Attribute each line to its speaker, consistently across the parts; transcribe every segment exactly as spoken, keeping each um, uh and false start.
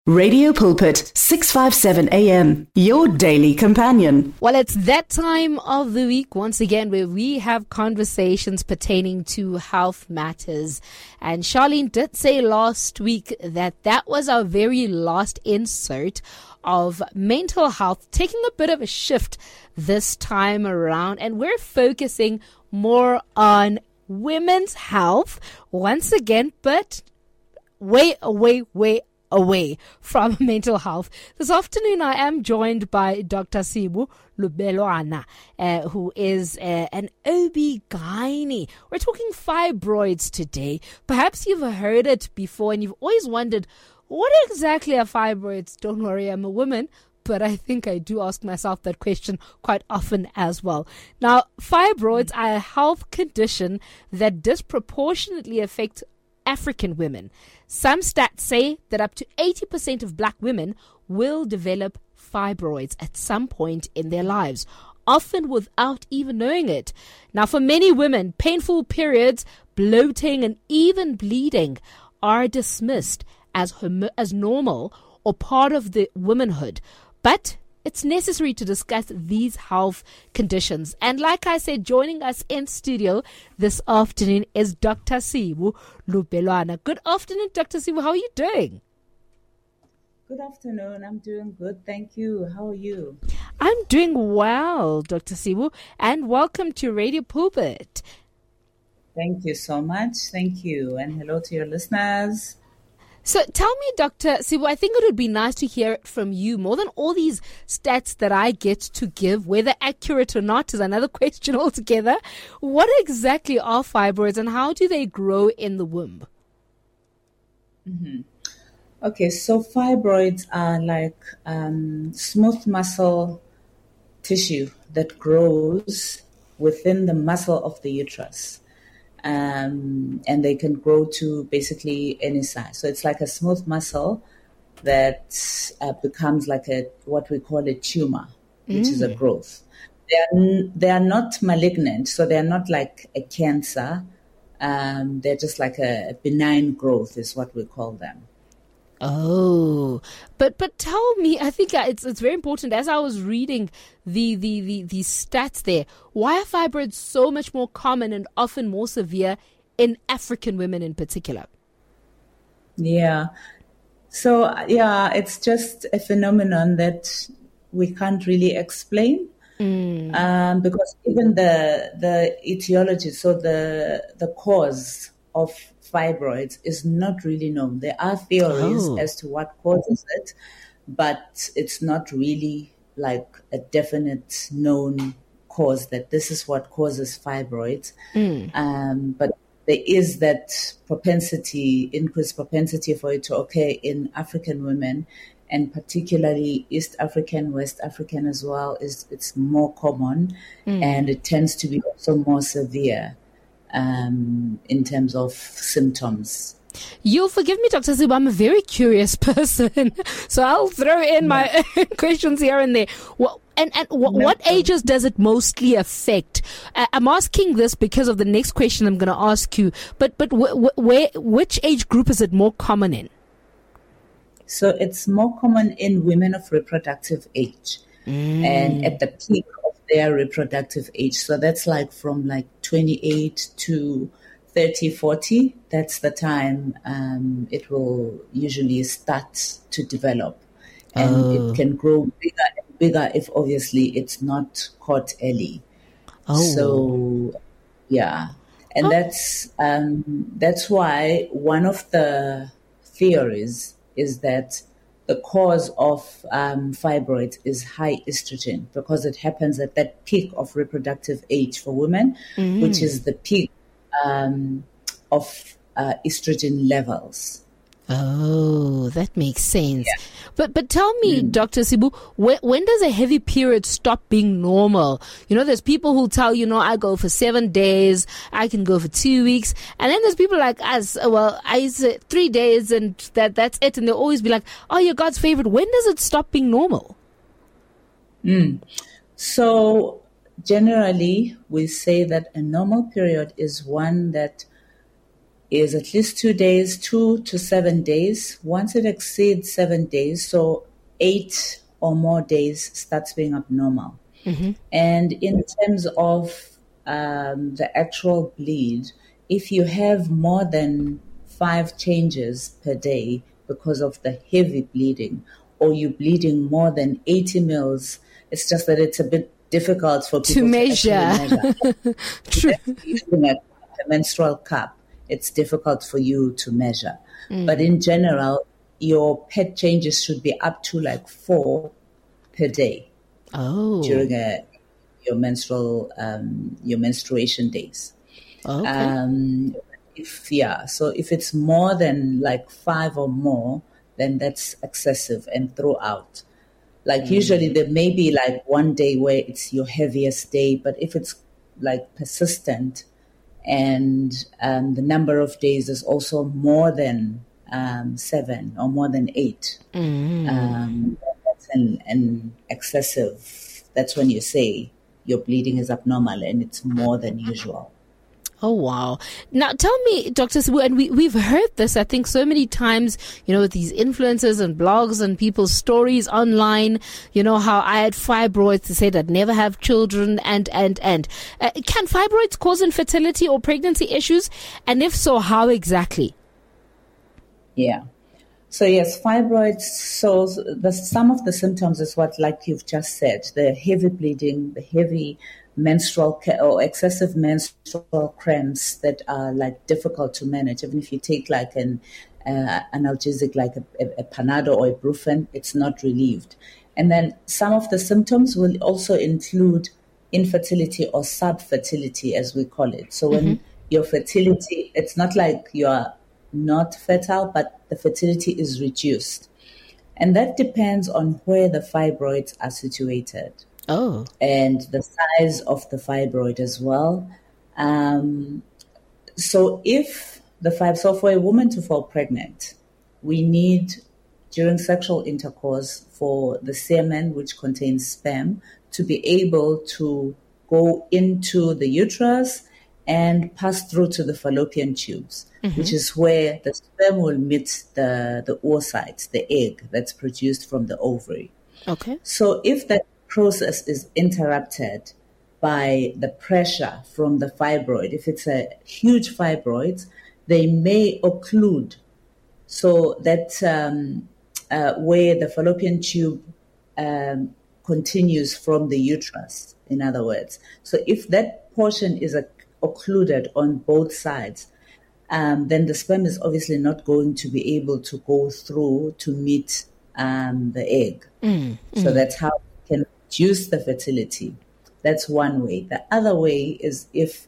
Speaker 1: Radio Pulpit, six fifty-seven A M, your daily companion.
Speaker 2: Well, it's that time of the week once again where we have conversations pertaining to health matters. And Charlene did say last week that that was our very last insert of mental health, taking a bit of a shift this time around. And we're focusing more on women's health once again, but way away, way away from mental health. This afternoon, I am joined by Doctor Sibu Lubelwana, uh, who is uh, an O B G Y N. We're talking fibroids today. Perhaps you've heard it before and you've always wondered, what exactly are fibroids? Don't worry, I'm a woman, but I think I do ask myself that question quite often as well. Now, fibroids are a health condition that disproportionately affect African women. Some stats say that up to eighty percent of black women will develop fibroids at some point in their lives, often without even knowing it. Now, for many women, painful periods, bloating, and even bleeding are dismissed as hom- as normal or part of the womanhood. But it's necessary to discuss these health conditions. And like I said, joining us in studio this afternoon is Doctor Sibu Lubelwana. Good afternoon, Doctor Sibu. How are you doing?
Speaker 3: Good afternoon. I'm doing good. Thank you. How are you?
Speaker 2: I'm doing well, Doctor Sibu. And welcome to Radio Pulpit.
Speaker 3: Thank you so much. Thank you. And hello to your listeners.
Speaker 2: So tell me, Doctor Sibu, I think it would be nice to hear it from you. More than all these stats that I get to give, whether accurate or not is another question altogether. What exactly are fibroids and how do they grow in the womb?
Speaker 3: Mm-hmm. Okay, so fibroids are like um, smooth muscle tissue that grows within the muscle of the uterus. Um, and they can grow to basically any size. So it's like a smooth muscle that uh, becomes like a what we call a tumor, which mm. is a growth. They are, they are not malignant, so they are not like a cancer. Um, they're just like a, a benign growth is what we call them.
Speaker 2: Oh, but but tell me, I think it's it's very important. As I was reading the, the, the, the stats there, why are fibroids so much more common and often more severe in African women in particular?
Speaker 3: Yeah. So, yeah, it's just a phenomenon that we can't really explain. Mm. Um, because even the the etiology, so the the cause of fibroids is not really known. There are theories oh. as to what causes it, but it's not really like a definite known cause that this is what causes fibroids. Mm. Um, but there is that propensity, increased propensity for it to occur in African women, and particularly East African, West African as well. Is it's more common, mm. and it tends to be also more severe. Um, in terms of symptoms.
Speaker 2: You'll forgive me, Doctor Sibu, I'm a very curious person, so I'll throw in my yeah. questions here and there. Well, and and w- no. what ages does it mostly affect? Uh, I'm asking this because of the next question I'm going to ask you, but but w- w- where which age group is it more common in?
Speaker 3: So it's more common in women of reproductive age, mm. and at the peak their reproductive age. So that's like from like twenty-eight to thirty, forty. That's the time um, it will usually start to develop. And oh. it can grow bigger and bigger if obviously it's not caught early. Oh. So, yeah. And oh. that's um, that's why one of the theories is that the cause of um, fibroids is high estrogen, because it happens at that peak of reproductive age for women, mm. which is the peak um, of uh, estrogen levels.
Speaker 2: Oh, that makes sense. Yeah. But but tell me, mm. Doctor Sibu, when, when does a heavy period stop being normal? You know, there's people who tell you, know, I go for seven days, I can go for two weeks. And then there's people like us, well, I say three days and that that's it. And they'll always be like, oh, you're God's favorite. When does it stop being normal?
Speaker 3: Mm. So generally, we say that a normal period is one that is at least two days, two to seven days. Once it exceeds seven days, so eight or more days starts being abnormal. Mm-hmm. And in terms of um, the actual bleed, if you have more than five changes per day because of the heavy bleeding, or you're bleeding more than eighty mils, it's just that it's a bit difficult for people
Speaker 2: to
Speaker 3: to
Speaker 2: measure.
Speaker 3: measure.
Speaker 2: True.
Speaker 3: Using a, a menstrual cup, it's difficult for you to measure. Mm. But in general, your P E T changes should be up to like four per day.
Speaker 2: Oh.
Speaker 3: During a, your menstrual, um, your menstruation days.
Speaker 2: Okay.
Speaker 3: Um, if yeah, so if it's more than like five or more, then that's excessive and throughout. Like mm. usually there may be like one day where it's your heaviest day, but if it's like persistent and um, the number of days is also more than um, seven or more than eight, mm. um, that's an, an excessive. That's when you say your bleeding is abnormal and it's more than usual.
Speaker 2: Oh, wow. Now, tell me, Doctor Sibu, and we, we've heard this, I think, so many times, you know, with these influencers and blogs and people's stories online, you know, how I had fibroids, to say that never have children, and, and, and. Uh, can fibroids cause infertility or pregnancy issues? And if so, how exactly?
Speaker 3: Yeah. So, yes, fibroids, so the, some of the symptoms is what, like you've just said, the heavy bleeding, the heavy menstrual or excessive menstrual cramps that are like difficult to manage. Even if you take like an uh, analgesic like a, a, a Panado or a Brufen, it's not relieved. And then some of the symptoms will also include infertility or subfertility, as we call it. So when mm-hmm. your fertility, it's not like you are not fertile, but the fertility is reduced. And that depends on where the fibroids are situated.
Speaker 2: Oh.
Speaker 3: And the size of the fibroid as well. Um, so if the fibroid, so for a woman to fall pregnant, we need during sexual intercourse for the semen, which contains sperm, to be able to go into the uterus and pass through to the fallopian tubes, mm-hmm. which is where the sperm will meet the, the oocytes, the egg that's produced from the ovary.
Speaker 2: Okay.
Speaker 3: So if that process is interrupted by the pressure from the fibroid, if it's a huge fibroid, they may occlude. So that um, uh, where the fallopian tube um, continues from the uterus, in other words. So if that portion is uh, occluded on both sides, um, then the sperm is obviously not going to be able to go through to meet um, the egg. Mm, mm. So that's how we can reduce the fertility. That's one way. The other way is if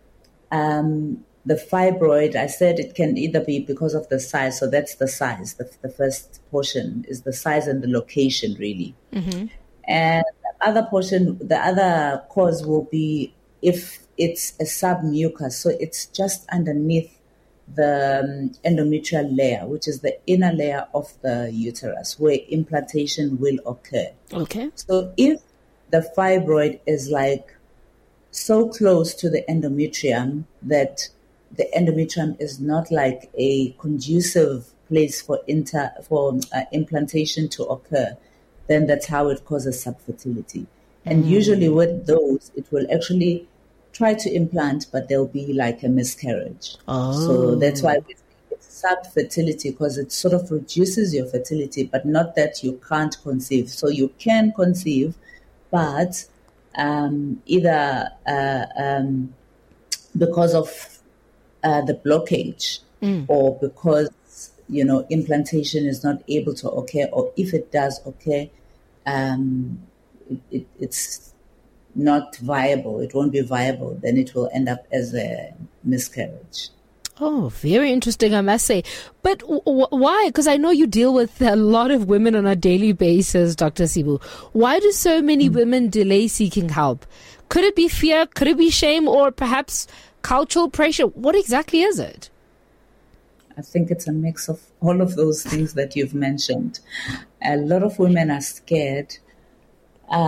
Speaker 3: um, the fibroid, I said it can either be because of the size, so that's the size. The, the first portion is the size and the location, really. Mm-hmm. And the other portion, the other cause will be if it's a submucous, so it's just underneath the um, endometrial layer, which is the inner layer of the uterus, where implantation will occur.
Speaker 2: Okay.
Speaker 3: So if the fibroid is like so close to the endometrium that the endometrium is not like a conducive place for inter for uh, implantation to occur, then that's how it causes subfertility. And mm. usually with those, it will actually try to implant, but there'll be like a miscarriage.
Speaker 2: Oh.
Speaker 3: So that's why it's subfertility, because it sort of reduces your fertility, but not that you can't conceive. So you can conceive, but um, either uh, um, because of uh, the blockage mm. or because, you know, implantation is not able to occur, or if it does occur, um, it, it, it's not viable, it won't be viable, then it will end up as a miscarriage.
Speaker 2: Oh, very interesting, I must say. But w- why? Because I know you deal with a lot of women on a daily basis, Doctor Sibu. Why do so many mm. women delay seeking help? Could it be fear? Could it be shame? Or perhaps cultural pressure? What exactly is it?
Speaker 3: I think it's a mix of all of those things that you've mentioned. A lot of women are scared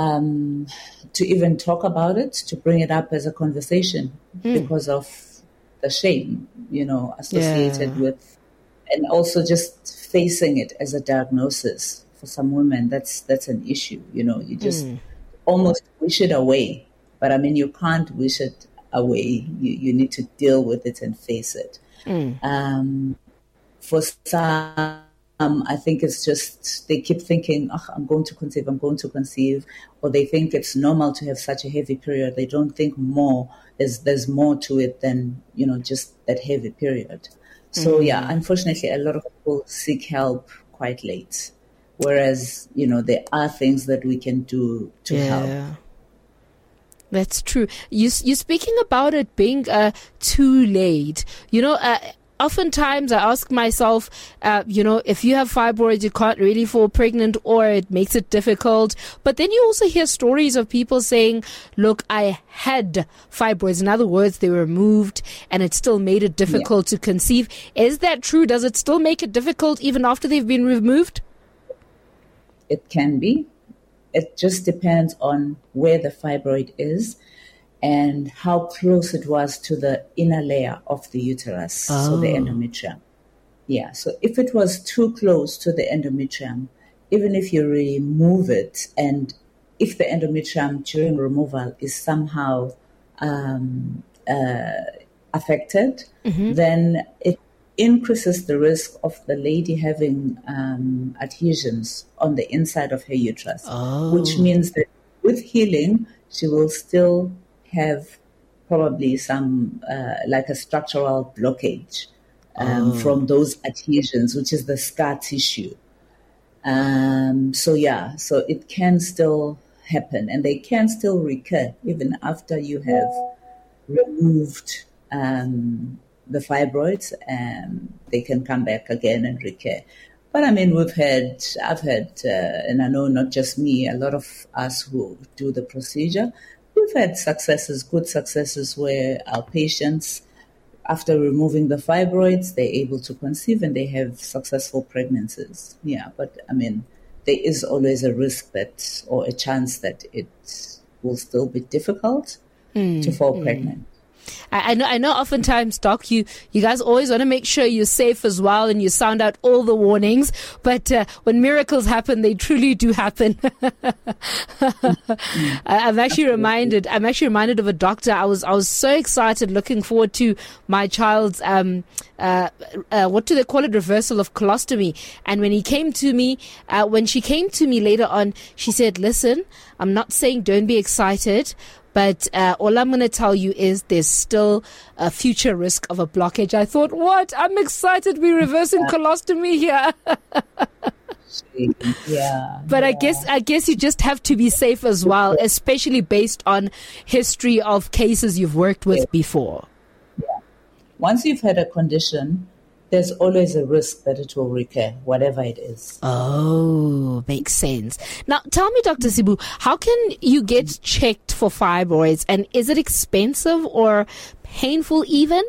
Speaker 3: um, to even talk about it, to bring it up as a conversation mm. because of the shame, you know, associated
Speaker 2: Yeah.
Speaker 3: with, and also just facing it as a diagnosis for some women. That's that's an issue, you know. You just
Speaker 2: Mm.
Speaker 3: almost wish it away, but I mean, you can't wish it away. You you need to deal with it and face it.
Speaker 2: Mm.
Speaker 3: Um, for some, um, I think it's just they keep thinking, oh, I'm going to conceive, I'm going to conceive, or they think it's normal to have such a heavy period. They don't think more. There's there's more to it than, you know, just that heavy period. So, yeah, unfortunately, a lot of people seek help quite late, whereas, you know, there are things that we can do to help.
Speaker 2: Yeah. That's true. You, you're speaking about it being uh, too late. You know, uh, oftentimes I ask myself, uh, you know, if you have fibroids, you can't really fall pregnant, or it makes it difficult. But then you also hear stories of people saying, look, I had fibroids. In other words, they were removed and it still made it difficult yeah. to conceive. Is that true? Does it still make it difficult even after they've been removed?
Speaker 3: It can be. It just depends on where the fibroid is and how close it was to the inner layer of the uterus, oh. so the endometrium. Yeah, so if it was too close to the endometrium, even if you remove it, and if the endometrium during removal is somehow um, uh, affected, mm-hmm. then it increases the risk of the lady having um, adhesions on the inside of her uterus, oh. which means that with healing, she will still have probably some, uh, like a structural blockage um, oh. from those adhesions, which is the scar tissue. Um, so, yeah, so it can still happen, and they can still recur even after you have removed um the fibroids, and they can come back again and recur. But I mean, we've had, I've had, uh, and I know not just me, a lot of us who do the procedure, we've had successes, good successes where our patients, after removing the fibroids, they're able to conceive and they have successful pregnancies. Yeah, but I mean, there is always a risk that, or a chance that it will still be difficult mm, to fall mm. pregnant.
Speaker 2: I know, I know oftentimes, Doc, you, you guys always want to make sure you're safe as well and you sound out all the warnings. But uh, when miracles happen, they truly do happen. I'm actually reminded, I'm actually reminded of a doctor. I was, I was so excited, looking forward to my child's, um, uh, uh, what do they call it? Reversal of colostomy. And when he came to me, uh, when she came to me later on, she said, listen, I'm not saying don't be excited, but uh, all I'm going to tell you is there's still a future risk of a blockage. I thought, what? I'm excited we're reversing yeah. colostomy here.
Speaker 3: yeah.
Speaker 2: But
Speaker 3: yeah.
Speaker 2: I guess I guess you just have to be safe as well, especially based on history of cases you've worked with yeah. before.
Speaker 3: Yeah. Once you've had a condition, there's always a risk that it will recur, whatever it is.
Speaker 2: Oh, makes sense. Now, tell me, Doctor Sibu, how can you get checked for fibroids, and is it expensive or painful even?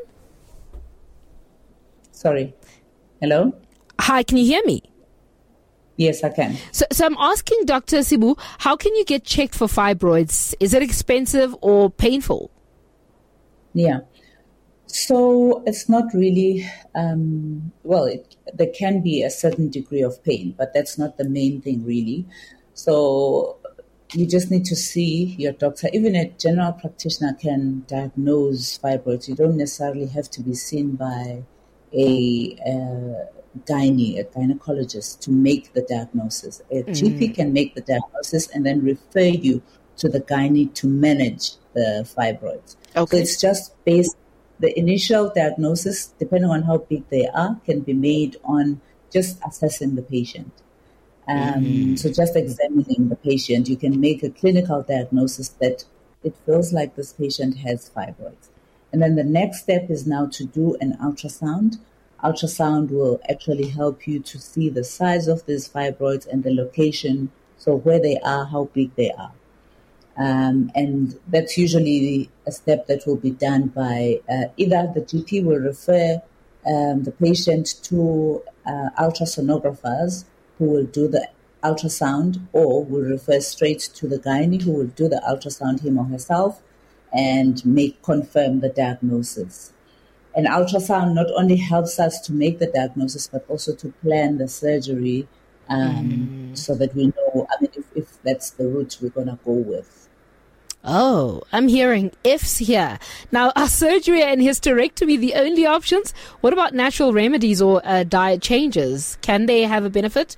Speaker 3: Sorry. Hello?
Speaker 2: Hi, can you hear me?
Speaker 3: Yes, I can.
Speaker 2: So, so I'm asking Doctor Sibu, how can you get checked for fibroids? Is it expensive or painful?
Speaker 3: Yeah. So it's not really, um, well, it, there can be a certain degree of pain, but that's not the main thing really. So you just need to see your doctor. Even a general practitioner can diagnose fibroids. You don't necessarily have to be seen by a, a gynae, a gynecologist, to make the diagnosis. A mm. G P can make the diagnosis and then refer you to the gynae to manage the fibroids. Okay. So it's just based. The initial diagnosis, depending on how big they are, can be made on just assessing the patient. Um, mm-hmm. So just examining the patient, you can make a clinical diagnosis that it feels like this patient has fibroids. And then the next step is now to do an ultrasound. Ultrasound will actually help you to see the size of these fibroids and the location, so where they are, how big they are. Um, and that's usually a step that will be done by uh, either the G P will refer um, the patient to uh, ultrasonographers who will do the ultrasound, or will refer straight to the gynae who will do the ultrasound him or herself and make confirm the diagnosis. And ultrasound not only helps us to make the diagnosis, but also to plan the surgery um, mm. so that we know, I mean, if, if that's the route we're going to go with.
Speaker 2: Oh, I'm hearing ifs here. Now, are surgery and hysterectomy the only options? What about natural remedies or uh, diet changes? Can they have a benefit?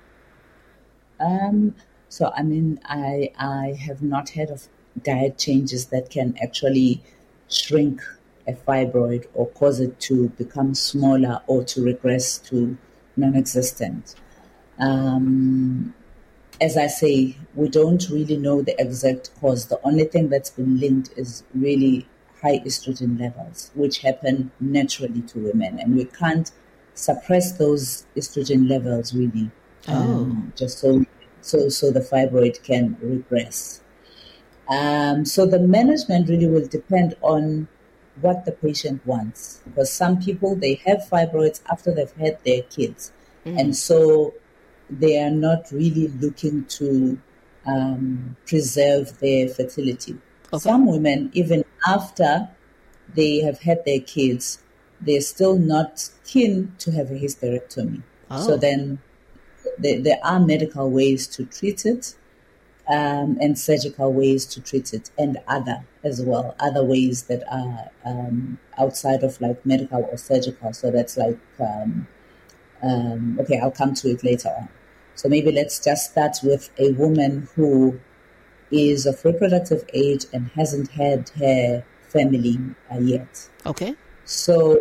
Speaker 3: Um. So, I mean, I I have not heard of diet changes that can actually shrink a fibroid or cause it to become smaller or to regress to non-existent. Um, as I say, we don't really know the exact cause. The only thing that's been linked is really high estrogen levels, which happen naturally to women. And we can't suppress those estrogen levels really, um, oh. just so, so, so the fibroid can regress. Um, so the management really will depend on what the patient wants, because some people, they have fibroids after they've had their kids. Mm. And so they are not really looking to um, preserve their fertility. Okay. Some women, even after they have had their kids, they're still not keen to have a hysterectomy. Oh. So then there, there are medical ways to treat it. Um, and surgical ways to treat it, and other as well, other ways that are um, outside of like medical or surgical. So that's like, um, um, okay, I'll come to it later on. So maybe let's just start with a woman who is of reproductive age and hasn't had her family uh, yet.
Speaker 2: Okay.
Speaker 3: So,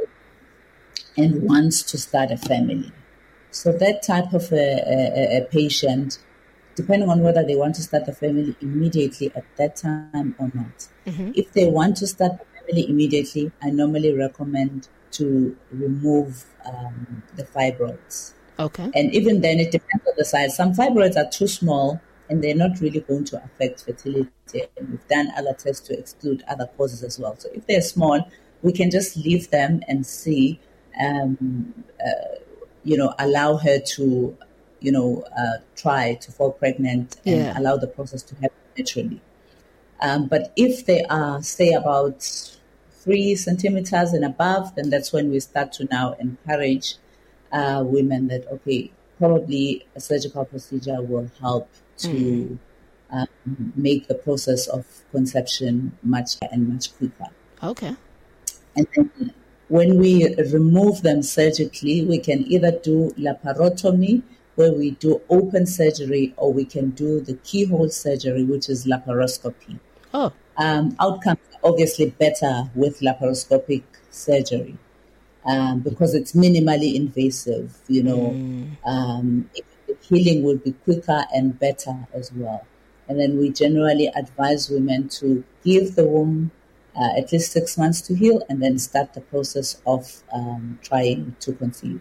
Speaker 3: and wants to start a family. So that type of a, a, a patient, depending on whether they want to start the family immediately at that time or not. Mm-hmm. If they want to start the family immediately, I normally recommend to remove um, the fibroids.
Speaker 2: Okay.
Speaker 3: And even then, it depends on the size. Some fibroids are too small and they're not really going to affect fertility. And we've done other tests to exclude other causes as well. So if they're small, we can just leave them and see, um, uh, you know, allow her to you know, uh, try to fall pregnant and yeah. allow the process to happen naturally. Um, but if they are, say, about three centimeters and above, then that's when we start to now encourage uh, women that, okay, probably a surgical procedure will help to mm. um, make the process of conception much and much quicker.
Speaker 2: Okay.
Speaker 3: And then when we remove them surgically, we can either do laparotomy, where we do open surgery, or we can do the keyhole surgery, which is laparoscopy.
Speaker 2: Oh.
Speaker 3: Um, outcomes are obviously better with laparoscopic surgery um, because it's minimally invasive, you know. Mm. Um, it, the healing will be quicker and better as well. And then we generally advise women to give the womb uh, at least six months to heal and then start the process of um, trying to conceive.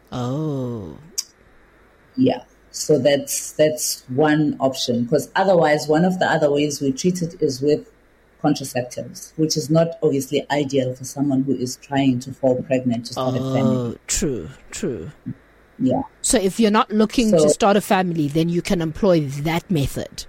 Speaker 2: Oh.
Speaker 3: Yeah, so that's that's one option, because otherwise one of the other ways we treat it is with contraceptives, which is not obviously ideal for someone who is trying to fall pregnant to start
Speaker 2: oh,
Speaker 3: a family.
Speaker 2: True, true.
Speaker 3: Yeah.
Speaker 2: So if you're not looking
Speaker 3: so,
Speaker 2: to start a family, then you can employ that method.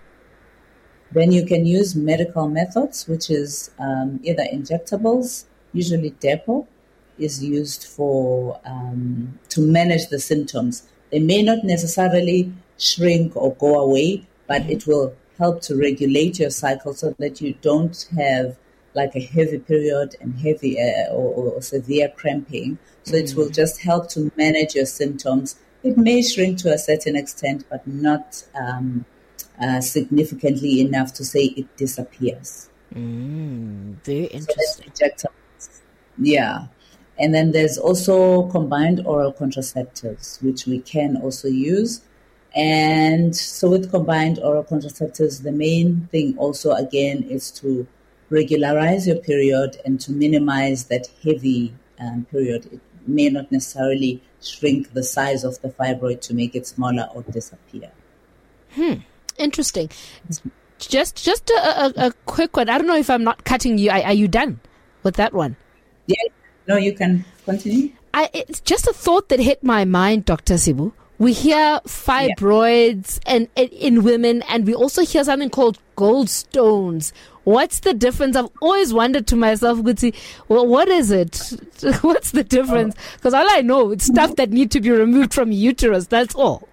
Speaker 3: Then you can use medical methods, which is um, either injectables, usually Depo is used for um, to manage the symptoms. They may not necessarily shrink or go away, but it will help to regulate your cycle so that you don't have like a heavy period and heavy uh, or, or severe cramping. So mm. it will just help to manage your symptoms. It may shrink to a certain extent, but not um, uh, significantly enough to say it disappears.
Speaker 2: Mm, very interesting.
Speaker 3: So that's injectables. Yeah. And then there's also combined oral contraceptives, which we can also use. And so with combined oral contraceptives, the main thing also, again, is to regularize your period and to minimize that heavy um, period. It may not necessarily shrink the size of the fibroid to make it smaller or disappear.
Speaker 2: Hmm. Interesting. Just just a, a, a quick one. I don't know if I'm not cutting you. Are, are you done with that one?
Speaker 3: Yeah. No, you can continue.
Speaker 2: I, it's just a thought that hit my mind, Doctor Sibu. We hear fibroids yeah. and, and in women, and we also hear something called gallstones. What's the difference? I've always wondered to myself, Guti, well, what is it? What's the difference? Because all I know, it's stuff that need to be removed from uterus. That's all.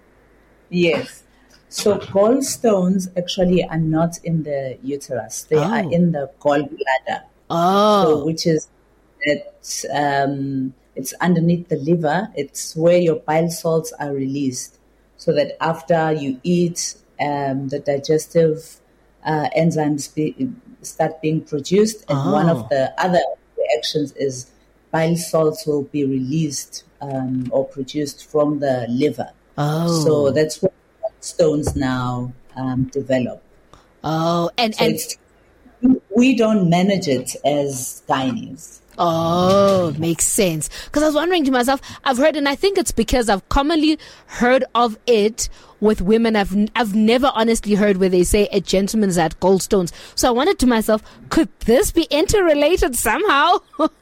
Speaker 3: Yes. So gallstones actually are not in the uterus. They oh. are in the gallbladder.
Speaker 2: Oh.
Speaker 3: So, which is that um, it's underneath the liver. It's where your bile salts are released. So that after you eat, um, the digestive uh, enzymes be, start being produced. And oh. one of the other reactions is bile salts will be released um, or produced from the liver.
Speaker 2: Oh.
Speaker 3: So that's what stones now um, develop.
Speaker 2: Oh, and,
Speaker 3: so
Speaker 2: and
Speaker 3: we don't manage it as gynaes.
Speaker 2: Oh, makes sense. Because I was wondering to myself, I've heard, and I think it's because I've commonly heard of it with women. I've I've never honestly heard where they say a gentleman's had gallstones. So I wondered to myself, could this be interrelated somehow?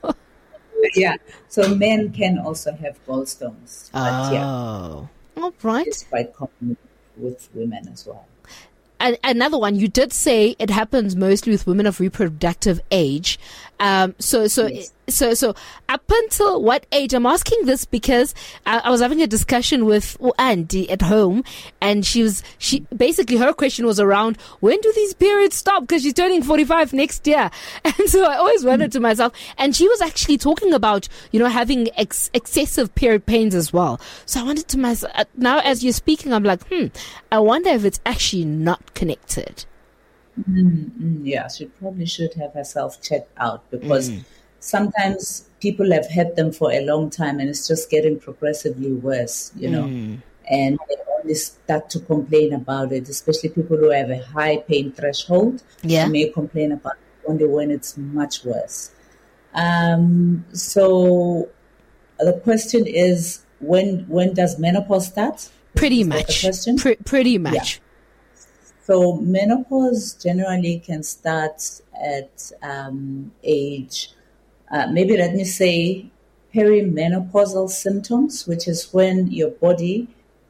Speaker 3: Yeah. So men can also have gallstones. But
Speaker 2: oh,
Speaker 3: yeah,
Speaker 2: all right.
Speaker 3: It's quite common with women as well.
Speaker 2: And another one, you did say it happens mostly with women of reproductive age. Um, so, so,
Speaker 3: yes.
Speaker 2: so, so, up until what age? I'm asking this because I, I was having a discussion with Andy at home, and she was, she basically her question was around when do these periods stop? Because she's turning forty-five next year, and so I always wondered to myself. And she was actually talking about, you know, having ex- excessive period pains as well. So I wanted to myself now, as you're speaking, I'm like, hmm, I wonder if it's actually not connected.
Speaker 3: Mm-hmm. Yeah, she probably should have herself checked out because mm. sometimes people have had them for a long time and it's just getting progressively worse, you know,
Speaker 2: mm.
Speaker 3: and they only start to complain about it, especially people who have a high pain threshold.
Speaker 2: Yeah.
Speaker 3: They may complain about it only when it's much worse. Um, so the question is, when when does menopause start?
Speaker 2: Pretty
Speaker 3: is
Speaker 2: much.
Speaker 3: The question?
Speaker 2: Pre- pretty much.
Speaker 3: Yeah. So menopause generally can start at um, age, uh, maybe let me say perimenopausal symptoms, which is when your body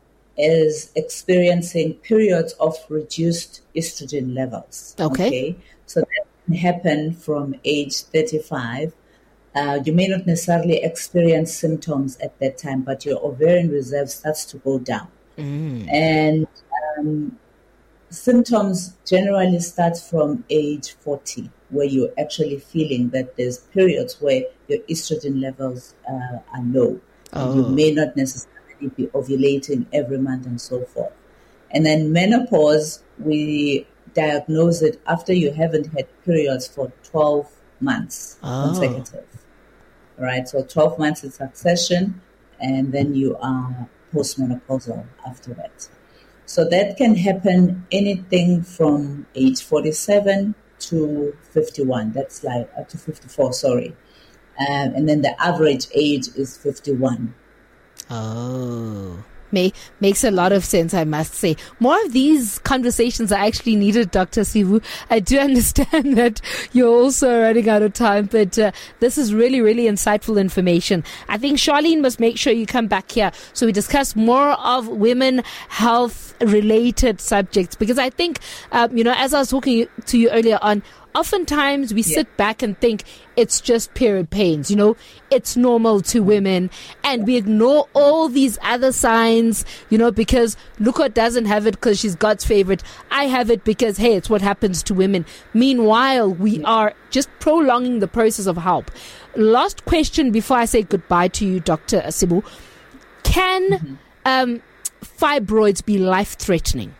Speaker 3: is experiencing periods of reduced estrogen levels.
Speaker 2: Okay.
Speaker 3: okay? So that can happen from age thirty-five. Uh, you may not necessarily experience symptoms at that time, but your ovarian reserve starts to go down.
Speaker 2: Mm.
Speaker 3: And um, symptoms generally start from age forty, where you're actually feeling that there's periods where your estrogen levels uh, are low.
Speaker 2: Oh.
Speaker 3: You may not necessarily be ovulating every month and so forth. And then menopause, we diagnose it after you haven't had periods for twelve months
Speaker 2: oh.
Speaker 3: consecutive. Right, so twelve months in succession, and then you are postmenopausal after that. So that can happen anything from age forty-seven to fifty-one. That's like up to fifty-four, sorry. Um, and then the average age is fifty-one.
Speaker 2: Oh. May, makes a lot of sense, I must say. More of these conversations are actually needed, Doctor Sibu. I do understand that you're also running out of time, but uh, this is really, really insightful information. I think Charlene must make sure you come back here so we discuss more of women health related subjects, because I think, um, you know, as I was talking to you earlier on, oftentimes we yeah. sit back and think it's just period pains, you know, it's normal to women, and we ignore all these other signs, you know, because Luko doesn't have it because she's God's favorite. I have it because, hey, it's what happens to women. Meanwhile, we are just prolonging the process of help. Last question before I say goodbye to you, Doctor Sibu. Can mm-hmm. um, fibroids be life-threatening?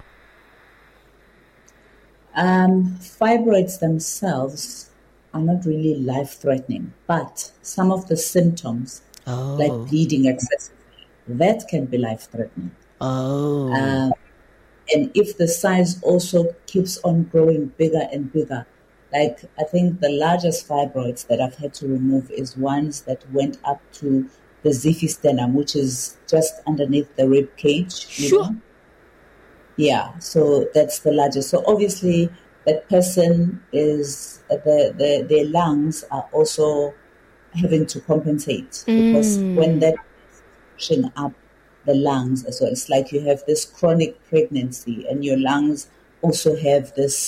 Speaker 3: Um, fibroids themselves are not really life-threatening, but some of the symptoms,
Speaker 2: oh.
Speaker 3: like bleeding excessively, that can be life-threatening.
Speaker 2: Oh.
Speaker 3: Um, and if the size also keeps on growing bigger and bigger, like I think the largest fibroids that I've had to remove is ones that went up to the xiphisternum, which is just underneath the rib cage. You
Speaker 2: sure.
Speaker 3: know? Yeah, so that's the largest. So obviously, that person is uh, the, the their lungs are also having to compensate
Speaker 2: mm.
Speaker 3: because when that is pushing up the lungs as well, it's like you have this chronic pregnancy, and your lungs also have this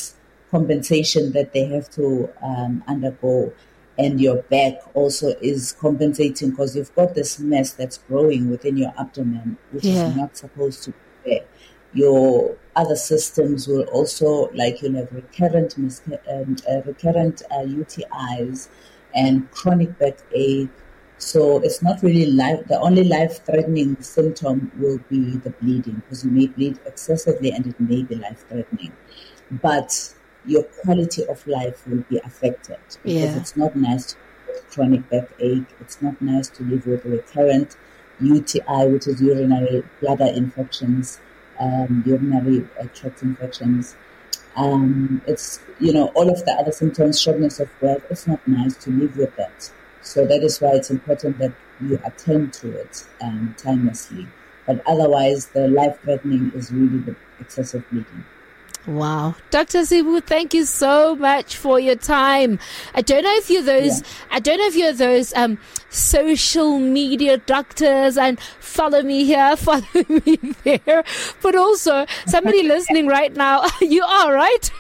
Speaker 3: compensation that they have to um, undergo. And your back also is compensating because you've got this mass that's growing within your abdomen, which yeah. is not supposed to be there. Your other systems will also, like you'll have recurrent, mis- um, uh, recurrent uh, U T Is and chronic backache. So it's not really life. The only life-threatening symptom will be the bleeding, because you may bleed excessively and it may be life-threatening. But your quality of life will be affected, because yeah. it's not nice to live with chronic backache. It's not nice to live with recurrent U T I, which is urinary bladder infections, um, urinary tract infections. Um, it's, you know, all of the other symptoms, shortness of breath. It's not nice to live with that. So that is why it's important that you attend to it um, timelessly. But otherwise, the life-threatening is really the excessive bleeding.
Speaker 2: Wow. Doctor Sibu, thank you so much for your time. I don't know if you're those, yeah. I don't know if you're those um, social media doctors and follow me here, follow me there. But also, somebody listening right now, you are, right?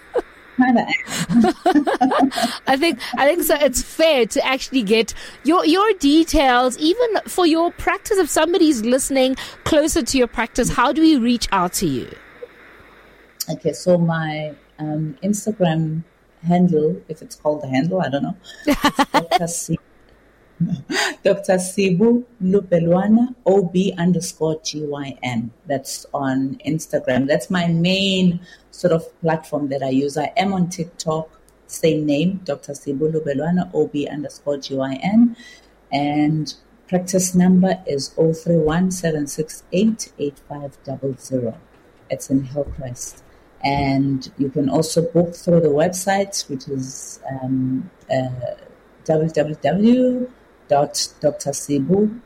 Speaker 2: I think I think so. It's fair to actually get your your details, even for your practice. If somebody's listening closer to your practice, how do we reach out to you?
Speaker 3: Okay, so my um, Instagram handle, if it's called the handle, I don't know. Doctor C- Doctor Sibu Lubelwana, O B underscore G Y N. That's on Instagram. That's my main sort of platform that I use. I am on TikTok, same name, Doctor Sibu Lubelwana, O B underscore G Y N. And practice number is zero three one seven six eight eight five zero zero. It's in Hillcrest. And you can also book through the website, which is um, uh, w w w dot dr sibu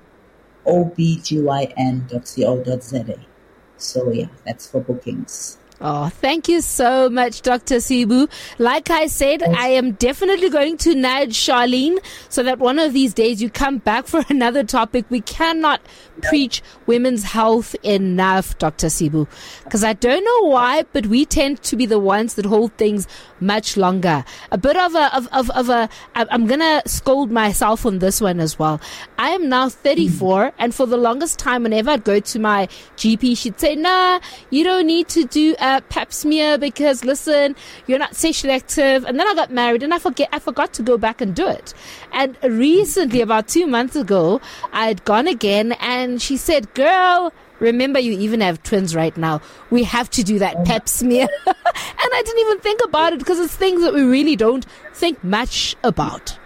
Speaker 3: o b g y n dot co dot z a. So yeah, that's for bookings.
Speaker 2: Oh, thank you so much, Doctor Sibu. Like I said, I am definitely going to nudge Charlene so that one of these days you come back for another topic. We cannot preach women's health enough, Doctor Sibu, because I don't know why, but we tend to be the ones that hold things much longer. A bit of a, of, of, of a, I'm going to scold myself on this one as well. I am now thirty-four, mm. and for the longest time, whenever I'd go to my G P, she'd say, nah, you don't need to do uh, pap smear because, listen, you're not sexually active. And then I got married and I forget, I forgot to go back and do it. And recently, about two months ago, I'd gone again and she said, girl, remember you even have twins right now. We have to do that pap smear. And I didn't even think about it because it's things that we really don't think much about.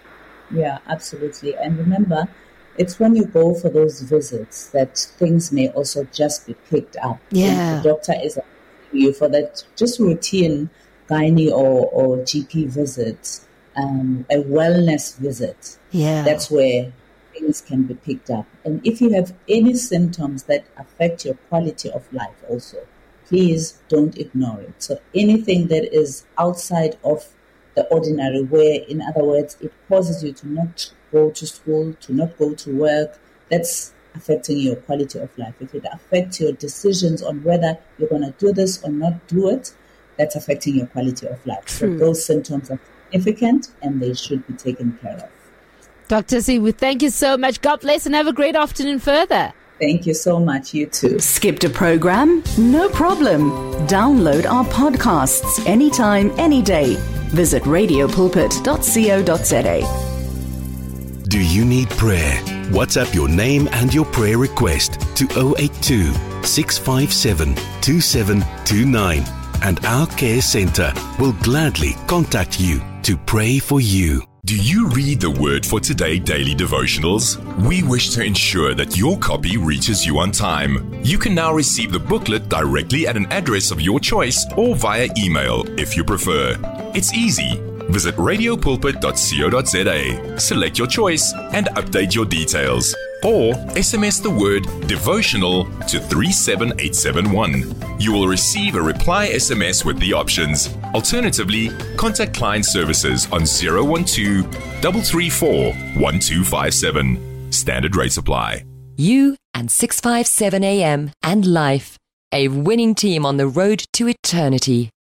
Speaker 3: Yeah, absolutely. And remember, it's when you go for those visits that things may also just be picked up.
Speaker 2: Yeah.
Speaker 3: And the doctor is asking you for that just routine gynae or, or G P visit, um, a wellness visit.
Speaker 2: Yeah.
Speaker 3: That's where things can be picked up. And if you have any symptoms that affect your quality of life also, please don't ignore it. So anything that is outside of the ordinary, where, in other words, it causes you to not go to school, to not go to work, that's affecting your quality of life. If it affects your decisions on whether you're going to do this or not do it, that's affecting your quality of life.
Speaker 2: True.
Speaker 3: So those symptoms are significant and they should be taken care of.
Speaker 2: Doctor Sibu, thank you so much. God bless and have a great afternoon further.
Speaker 3: Thank you so much. You too.
Speaker 1: Skipped a program? No problem. Download our podcasts anytime, any day. Visit radio pulpit dot co dot z a.
Speaker 4: Do you need prayer? WhatsApp your name and your prayer request to zero eight two, six five seven, two seven two nine and our care center will gladly contact you to pray for you.
Speaker 5: Do you read the Word for Today daily devotionals? We wish to ensure that your copy reaches you on time. You can now receive the booklet directly at an address of your choice or via email if you prefer. It's easy. Visit radio pulpit dot co dot z a, select your choice and update your details. Or S M S the word devotional to three seven eight seven one. You will receive a reply S M S with the options. Alternatively, contact client services on zero one two, three three four, one two five seven. Standard rates apply.
Speaker 6: You and six five seven A M and Life, a winning team on the road to eternity.